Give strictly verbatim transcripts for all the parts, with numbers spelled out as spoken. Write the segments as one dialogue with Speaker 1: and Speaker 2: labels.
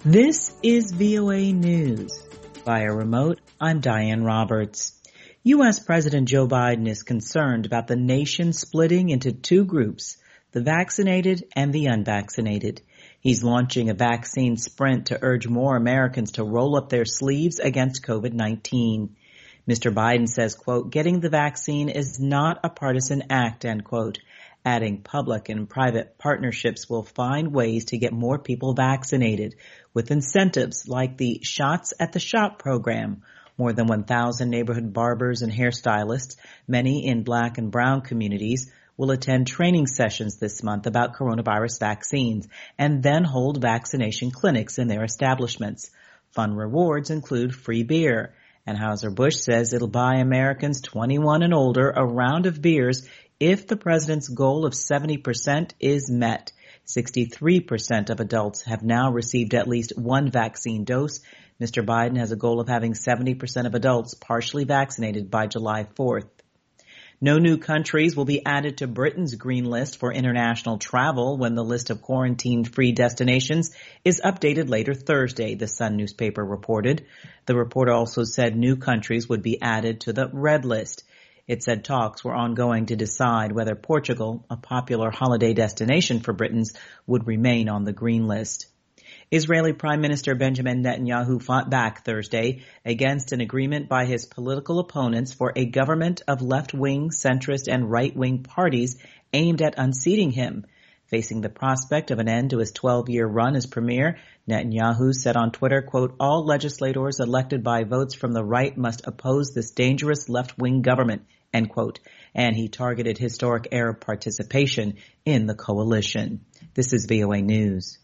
Speaker 1: This is V O A News. Via remote, I'm Diane Roberts. U S. President Joe Biden is concerned about the nation splitting into two groups, the vaccinated and the unvaccinated. He's launching a vaccine sprint to urge more Americans to roll up their sleeves against COVID nineteen. Mister Biden says, quote, getting the vaccine is not a partisan act, end quote, adding public and private partnerships will find ways to get more people vaccinated with incentives like the Shots at the Shop program. More than one thousand neighborhood barbers and hairstylists, many in black and brown communities, will attend training sessions this month about coronavirus vaccines and then hold vaccination clinics in their establishments. Fun rewards include free beer. Anheuser-Busch says it'll buy Americans twenty-one and older a round of beers if the president's goal of seventy percent is met. sixty-three percent of adults have now received at least one vaccine dose. Mister Biden has a goal of having seventy percent of adults partially vaccinated by July fourth. No new countries will be added to Britain's green list for international travel when the list of quarantine-free destinations is updated later Thursday, the Sun newspaper reported. The report also said new countries would be added to the red list. It said talks were ongoing to decide whether Portugal, a popular holiday destination for Britons, would remain on the green list. Israeli Prime Minister Benjamin Netanyahu fought back Thursday against an agreement by his political opponents for a government of left-wing, centrist, and right-wing parties aimed at unseating him. Facing the prospect of an end to his twelve-year run as premier, Netanyahu said on Twitter, quote, all legislators elected by votes from the right must oppose this dangerous left-wing government, end quote, and he targeted historic Arab participation in the coalition. This is V O A News.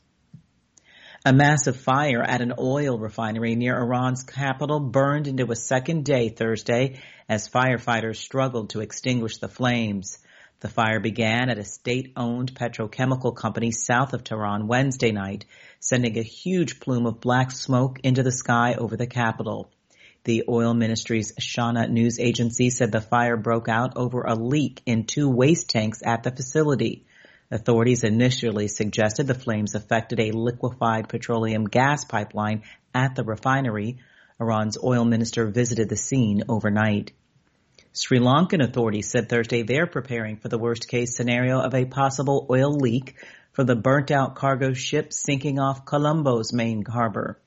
Speaker 1: A massive fire at an oil refinery near Iran's capital burned into a second day Thursday as firefighters struggled to extinguish the flames. The fire began at a state-owned petrochemical company south of Tehran Wednesday night, sending a huge plume of black smoke into the sky over the capital. The oil ministry's Shana news agency said the fire broke out over a leak in two waste tanks at the facility. Authorities initially suggested the flames affected a liquefied petroleum gas pipeline at the refinery. Iran's oil minister visited the scene overnight. Sri Lankan authorities said Thursday they're preparing for the worst-case scenario of a possible oil leak from the burnt-out cargo ship sinking off Colombo's main harbor.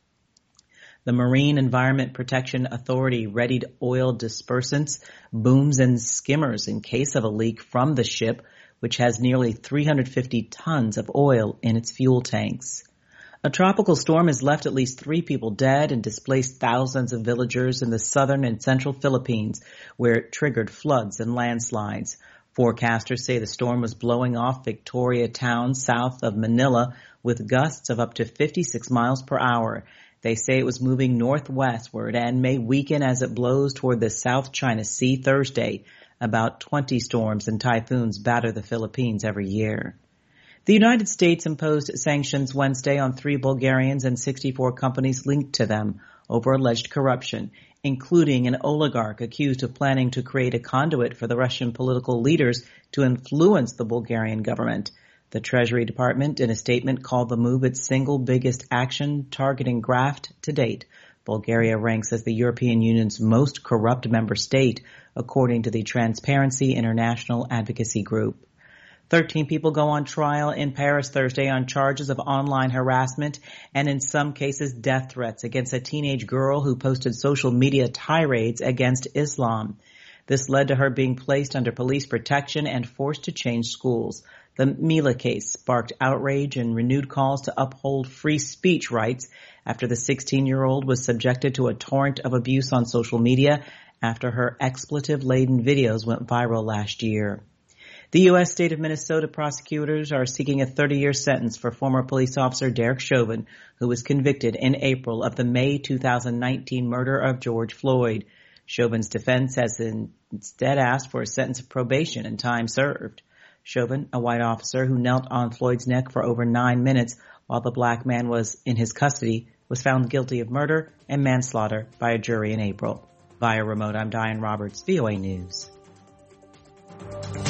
Speaker 1: The Marine Environment Protection Authority readied oil dispersants, booms, and skimmers in case of a leak from the ship, which has nearly three hundred fifty tons of oil in its fuel tanks. A tropical storm has left at least three people dead and displaced thousands of villagers in the southern and central Philippines, where it triggered floods and landslides. Forecasters say the storm was blowing off Victoria Town south of Manila with gusts of up to fifty-six miles per hour. They say it was moving northwestward and may weaken as it blows toward the South China Sea Thursday. About twenty storms and typhoons batter the Philippines every year. The United States imposed sanctions Wednesday on three Bulgarians and sixty-four companies linked to them over alleged corruption, including an oligarch accused of planning to create a conduit for the Russian political leaders to influence the Bulgarian government. The Treasury Department, in a statement, called the move its single biggest action targeting graft to date. Bulgaria ranks as the European Union's most corrupt member state, according to the Transparency International Advocacy Group. Thirteen people go on trial in Paris Thursday on charges of online harassment and in some cases death threats against a teenage girl who posted social media tirades against Islam. This led to her being placed under police protection and forced to change schools. The Mila case sparked outrage and renewed calls to uphold free speech rights after the sixteen-year-old was subjected to a torrent of abuse on social media after her expletive-laden videos went viral last year. The U S state of Minnesota prosecutors are seeking a thirty-year sentence for former police officer Derek Chauvin, who was convicted in April of the May two thousand nineteen murder of George Floyd. Chauvin's defense has instead asked for a sentence of probation and time served. Chauvin, a white officer who knelt on Floyd's neck for over nine minutes while the black man was in his custody, was found guilty of murder and manslaughter by a jury in April. Via remote, I'm Diane Roberts, V O A News.